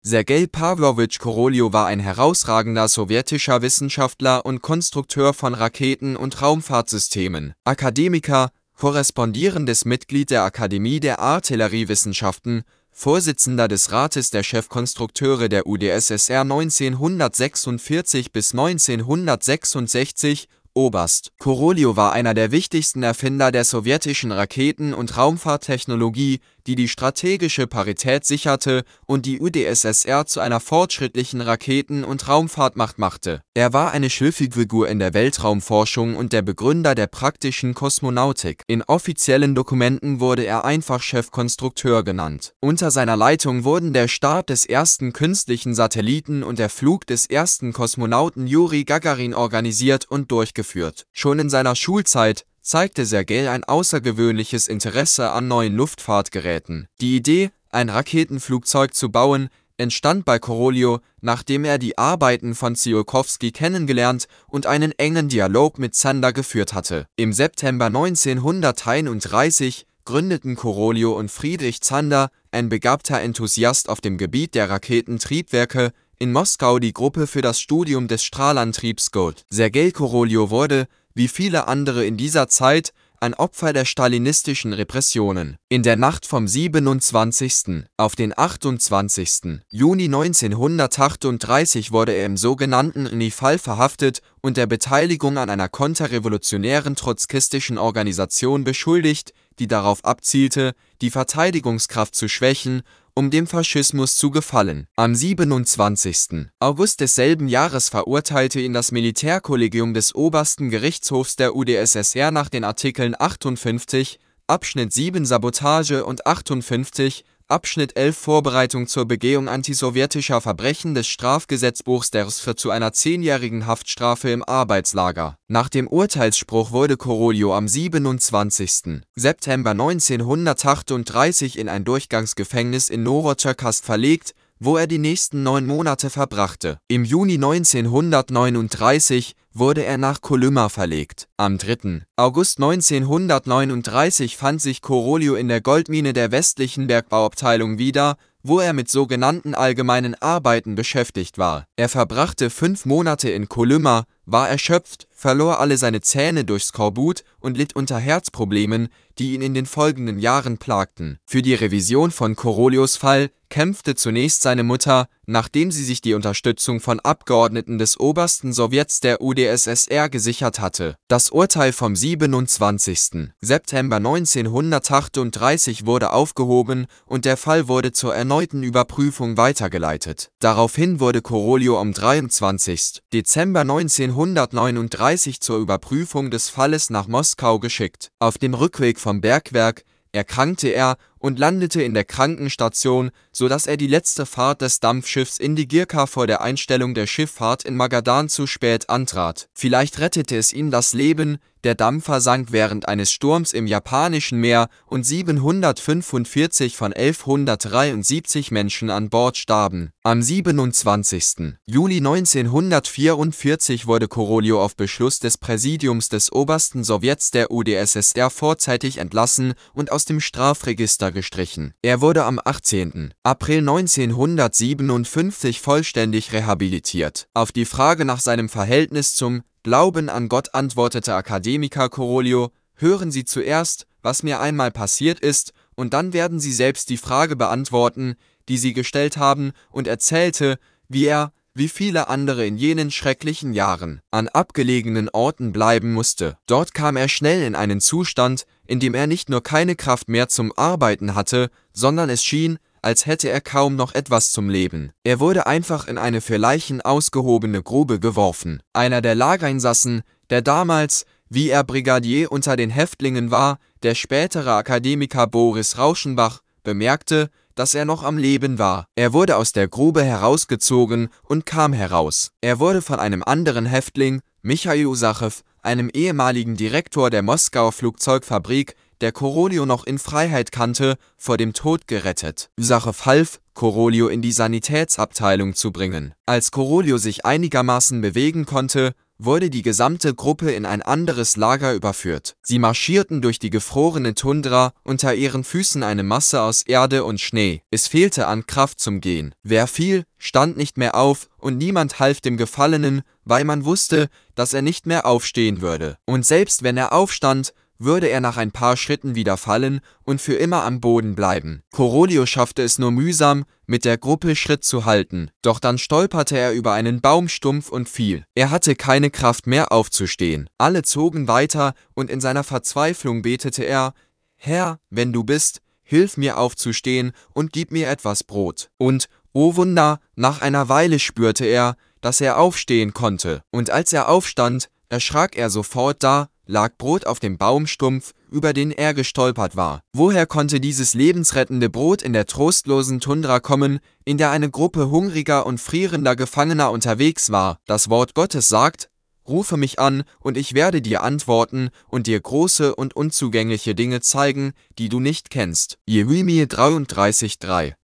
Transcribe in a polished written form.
Sergei Pawlowitsch Koroljov war ein herausragender sowjetischer Wissenschaftler und Konstrukteur von Raketen- und Raumfahrtsystemen, Akademiker, korrespondierendes Mitglied der Akademie der Artilleriewissenschaften, Vorsitzender des Rates der Chefkonstrukteure der UdSSR 1946 bis 1966, Oberst. Koroljov war einer der wichtigsten Erfinder der sowjetischen Raketen- und Raumfahrttechnologie, die die strategische Parität sicherte und die UdSSR zu einer fortschrittlichen Raketen- und Raumfahrtmacht machte. Er war eine Schlüsselfigur in der Weltraumforschung und der Begründer der praktischen Kosmonautik. In offiziellen Dokumenten wurde er einfach Chefkonstrukteur genannt. Unter seiner Leitung wurden der Start des ersten künstlichen Satelliten und der Flug des ersten Kosmonauten Juri Gagarin organisiert und durchgeführt. Schon in seiner Schulzeit zeigte Sergei ein außergewöhnliches Interesse an neuen Luftfahrtgeräten. Die Idee, ein Raketenflugzeug zu bauen, entstand bei Koroljov, nachdem er die Arbeiten von Tsiolkovsky kennengelernt und einen engen Dialog mit Zander geführt hatte. Im September 1931 gründeten Koroljov und Friedrich Zander, ein begabter Enthusiast auf dem Gebiet der Raketentriebwerke, in Moskau die Gruppe für das Studium des Strahlantriebs GOLD. Sergei Koroljov wurde, wie viele andere in dieser Zeit, ein Opfer der stalinistischen Repressionen. In der Nacht vom 27. auf den 28. Juni 1938 wurde er im sogenannten Nifal verhaftet und der Beteiligung an einer konterrevolutionären trotzkistischen Organisation beschuldigt, die darauf abzielte, die Verteidigungskraft zu schwächen, um dem Faschismus zu gefallen. Am 27. August desselben Jahres verurteilte ihn das Militärkollegium des Obersten Gerichtshofs der UdSSR nach den Artikeln 58, Abschnitt 7 Sabotage und 58, Abschnitt 11 Vorbereitung zur Begehung antisowjetischer Verbrechen des Strafgesetzbuchs zu einer 10-jährigen Haftstrafe im Arbeitslager. Nach dem Urteilsspruch wurde Koroljov am 27. September 1938 in ein Durchgangsgefängnis in Nowocherkassk verlegt, wo er die nächsten 9 Monate verbrachte. Im Juni 1939 wurde er nach Kolyma verlegt. Am 3. August 1939 fand sich Koroljov in der Goldmine der westlichen Bergbauabteilung wieder, wo er mit sogenannten allgemeinen Arbeiten beschäftigt war. Er verbrachte 5 Monate in Kolyma, war erschöpft, verlor alle seine Zähne durch Skorbut und litt unter Herzproblemen, die ihn in den folgenden Jahren plagten. Für die Revision von Koroljovs Fall kämpfte zunächst seine Mutter, nachdem sie sich die Unterstützung von Abgeordneten des obersten Sowjets der UdSSR gesichert hatte. Das Urteil vom 27. September 1938 wurde aufgehoben und der Fall wurde zur erneuten Überprüfung weitergeleitet. Daraufhin wurde Koroljov am 23. Dezember 1939 zur Überprüfung des Falles nach Moskau geschickt. Auf dem Rückweg vom Bergwerk erkrankte er und landete in der Krankenstation, sodass er die letzte Fahrt des Dampfschiffs Indigirka vor der Einstellung der Schifffahrt in Magadan zu spät antrat. Vielleicht rettete es ihm das Leben, der Dampfer sank während eines Sturms im Japanischen Meer und 745 von 1173 Menschen an Bord starben. Am 27. Juli 1944 wurde Koroljov auf Beschluss des Präsidiums des Obersten Sowjets der UdSSR vorzeitig entlassen und aus dem Strafregister gestrichen. Er wurde am 18. April 1957 vollständig rehabilitiert. Auf die Frage nach seinem Verhältnis zum Glauben an Gott antwortete Akademiker Koroljov: Hören Sie zuerst, was mir einmal passiert ist, und dann werden Sie selbst die Frage beantworten, die Sie gestellt haben, und erzählte, wie er, wie viele andere in jenen schrecklichen Jahren, an abgelegenen Orten bleiben musste. Dort kam er schnell in einen Zustand, in dem er nicht nur keine Kraft mehr zum Arbeiten hatte, sondern es schien, als hätte er kaum noch etwas zum Leben. Er wurde einfach in eine für Leichen ausgehobene Grube geworfen. Einer der Lagerinsassen, der damals, wie er Brigadier unter den Häftlingen war, der spätere Akademiker Boris Rauschenbach, bemerkte, dass er noch am Leben war. Er wurde aus der Grube herausgezogen und kam heraus. Er wurde von einem anderen Häftling, Michail Usachew, einem ehemaligen Direktor der Moskauer Flugzeugfabrik, der Corolio noch in Freiheit kannte, vor dem Tod gerettet. Sache half, Corolio in die Sanitätsabteilung zu bringen. Als Corolio sich einigermaßen bewegen konnte, wurde die gesamte Gruppe in ein anderes Lager überführt. Sie marschierten durch die gefrorene Tundra, unter ihren Füßen eine Masse aus Erde und Schnee. Es fehlte an Kraft zum Gehen. Wer fiel, stand nicht mehr auf und niemand half dem Gefallenen, weil man wusste, dass er nicht mehr aufstehen würde. Und selbst wenn er aufstand, würde er nach ein paar Schritten wieder fallen und für immer am Boden bleiben. Corolio schaffte es nur mühsam, mit der Gruppe Schritt zu halten, doch dann stolperte er über einen Baumstumpf und fiel. Er hatte keine Kraft mehr aufzustehen. Alle zogen weiter und in seiner Verzweiflung betete er: Herr, wenn du bist, hilf mir aufzustehen und gib mir etwas Brot. Und, oh Wunder, nach einer Weile spürte er, dass er aufstehen konnte. Und als er aufstand, erschrak er sofort, da lag Brot auf dem Baumstumpf, über den er gestolpert war. Woher konnte dieses lebensrettende Brot in der trostlosen Tundra kommen, in der eine Gruppe hungriger und frierender Gefangener unterwegs war? Das Wort Gottes sagt: Rufe mich an, und ich werde dir antworten und dir große und unzugängliche Dinge zeigen, die du nicht kennst. Jeremia 33,3